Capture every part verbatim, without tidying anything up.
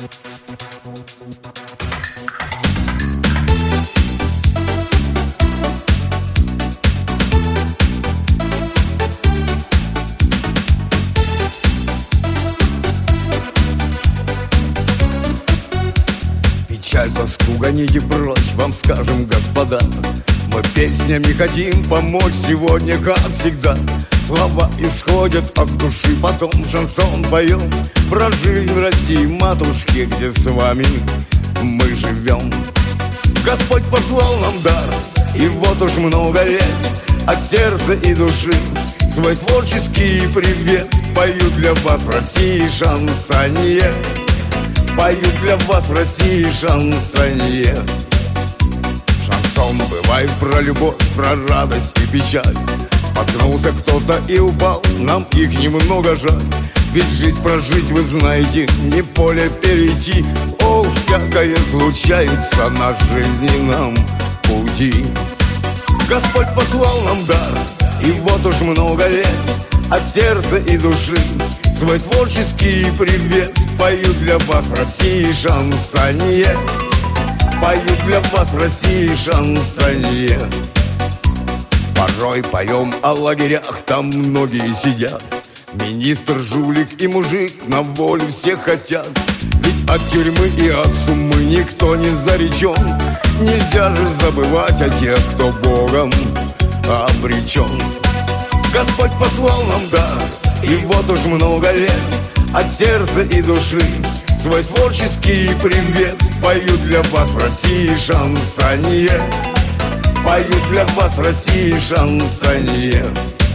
Печаль, тоску гоните прочь, вам скажем, господа, мы песнями хотим помочь сегодня, как всегда. Слова исходят от души, потом шансон поем про жизнь в России, матушки, где с вами мы живем. Господь послал нам дар, и вот уж много лет от сердца и души свой творческий привет пою для вас в России шансонье. Пою для вас в России шансонье. Шансон бывает про любовь, про радость и печаль. Споткнулся кто-то и упал, нам их немного жаль. Ведь жизнь прожить, вы знаете, не поле перейти. О, всякое случается на жизненном пути. Господь послал нам дар, и вот уж много лет от сердца и души свой творческий привет пою для вас в России шансонье. Пою для вас в России шансонье. Порой поем о лагерях, там многие сидят. Министр, жулик и мужик на волю все хотят. Ведь от тюрьмы и от суммы никто не заречен. Нельзя же забывать о тех, кто Богом обречен. Господь послал нам дар, и вот уж много лет от сердца и души свой творческий привет пою для вас в России шансонье. Пою для вас в России шансонье.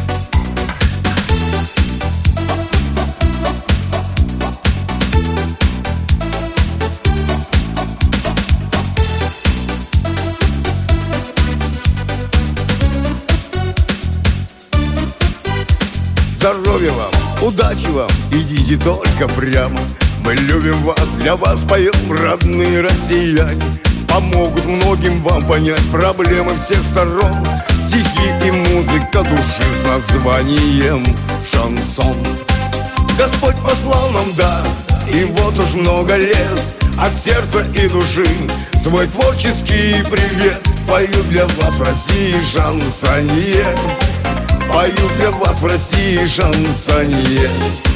Здоровья вам, удачи вам, идите только прямо. Мы любим вас, для вас поем, родные россияне. Помогут многим вам понять проблемы всех сторон. Стихи и музыка души с названием шансон. Господь послал нам дар, и вот уж много лет от сердца и души свой творческий привет пою для вас в России шансонье. Пою для вас в России шансонье.